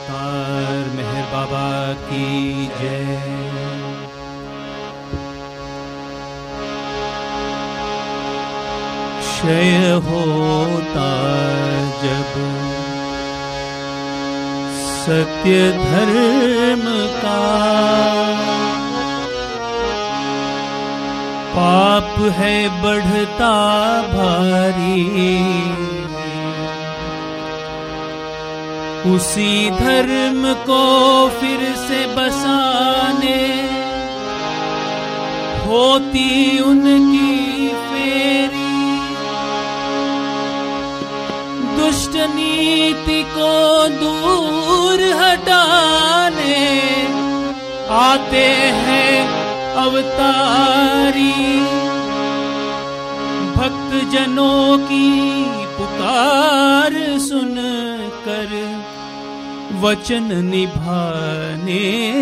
अवतार मेहर बाबा की जय। क्षय होता जब सत्य धर्म का, पाप है बढ़ता भारी, उसी धर्म को फिर से बसाने होती उनकी फेरी। दुष्ट नीति को दूर हटाने आते हैं अवतारी। भक्त जनों की पुकार सुनकर वचन निभाने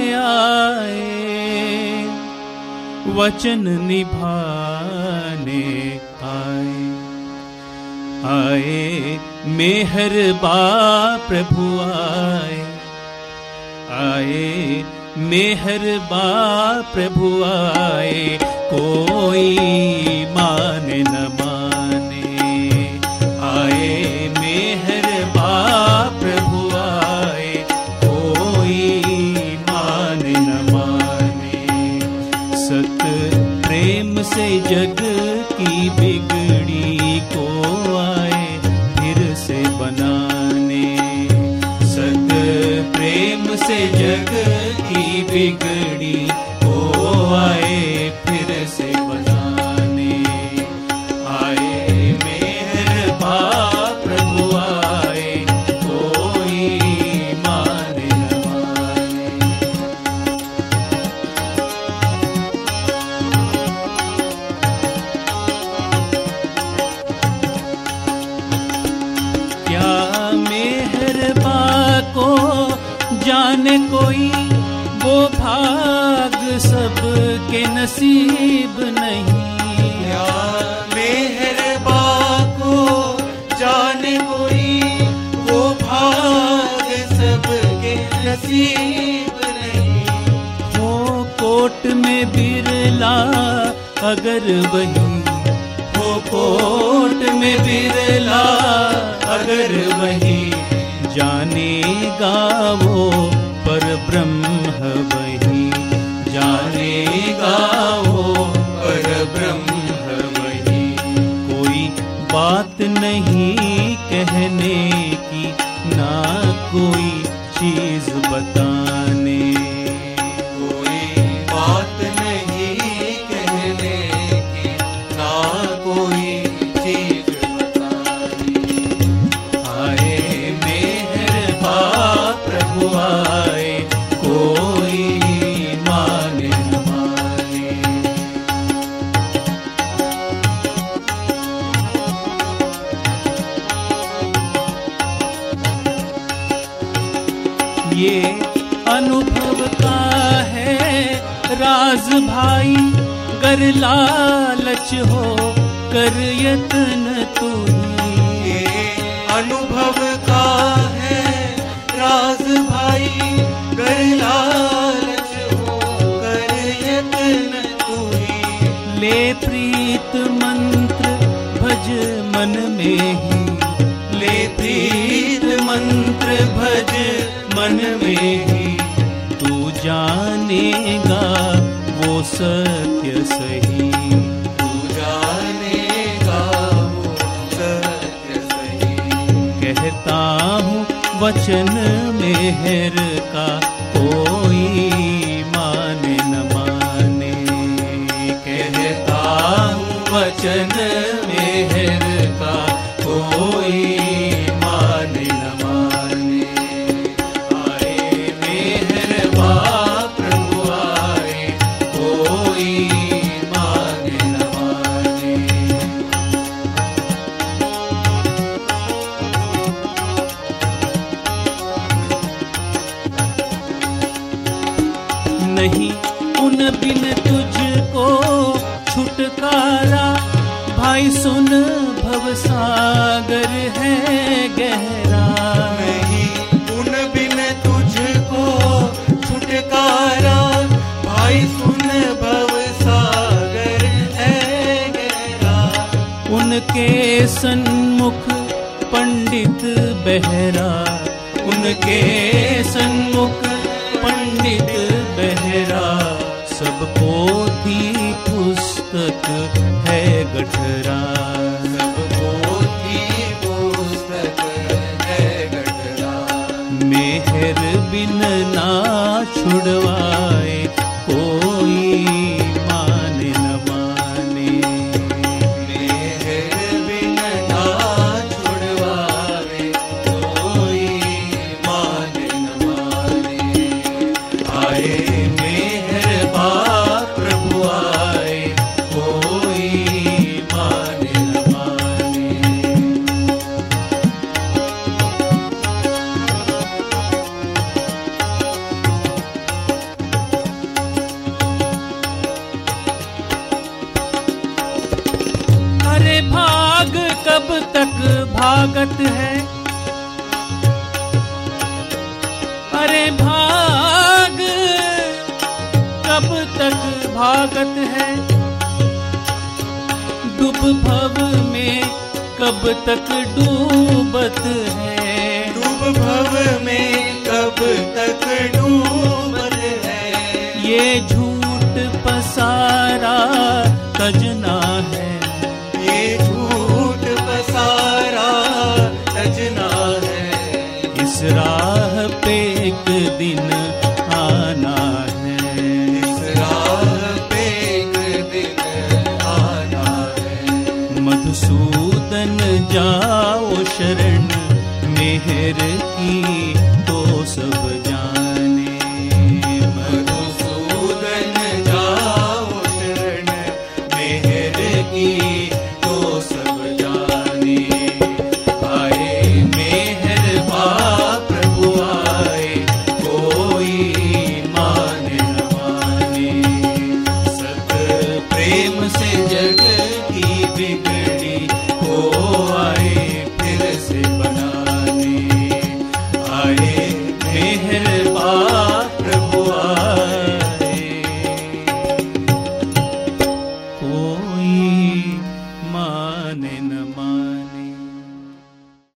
आए, वचन निभाने आए। आए मेहरबा प्रभु आए, आए मेहरबा प्रभु आए। कोई माने न माने, आए मेहरबा प्रभु आए। कोई माने न माने, सत प्रेम से जग की बिगड़ी को आए फिर से बनाने। सत प्रेम से जग की बिगड़ी को आए फिर से बनाने। आए मेहरबा प्रभु आए, कोई माने न माने। क्या मेहरबा को जाने कोई, वो भाग सबके नसीब नहीं। या मेहरबा को जाने कोई, वो भाग सबके नसीब नहीं। हो कोट में बिरला अगर वही, हो कोट में बिरला अगर वही, जानेगा वो पर ब्रह्म वही। जानेगा वो पर ब्रह्म वही। कोई बात नहीं कहने की, ना कोई चीज बताने। कोई बात नहीं कहने की, ना कोई चीज बताने। आए मेहरबा प्रभु आए, कोई माने न माने। ये अनुभव का है राज भाई, गर लालच हो कर यत्न तू ही। ये अनुभव का है राज भाई, कर लालच हो कर यत्न तू ही। ले प्रीत मंत्र भज मन में ही, ले प्रीत मंत्र भज मन में ही। तू जानेगा वो सत्य सही, तू जानेगा वो सत्य सही। कहता हूँ वचन मेहर का, कोई माने न माने। कहता हूँ वचन मेहर का, कोई माने न माने। आए मेहरबा प्रभु आए, कोई माने न माने। नहीं उन बिन तुझको छुटकारा, भाई सुन भवसागर है गहरा। नहीं उन बिन तुझको उनके सन्मुख पंडित बहरा, उनके सन्मुख पंडित बहरा, सब पोथी पुस्तक है गठरा, सब पोथी पुस्तक है गठरा। मेहर बिन ना छुड़वाए कोई माने न माने, मेहर बिन ना छुड़वाए कोई माने न माने। आए मेहर बा प्रभु आए कोई माने न माने। अरे भाग कब तक भागत है, अरे भाग कब तक भागत है, डूब भव में कब तक डूबत है, डूब भव में कब तक डूबत है। ये झूठ पसारा तजना है, ये झूठ पसारा तजना है। इस राह पे एक दिन आना है, इस राह पे एक दिन आना है। मधुसूदन जाओ शरण, मेहर की तो सब जाने, मधुसूदन जाओ शरण, मेहर की तो सब जाने। आए मेहर बा प्रभु आए कोई माने न माने। सत प्रेम से जग की बिगड़ी को आए फिर से बनाने। आए मेहर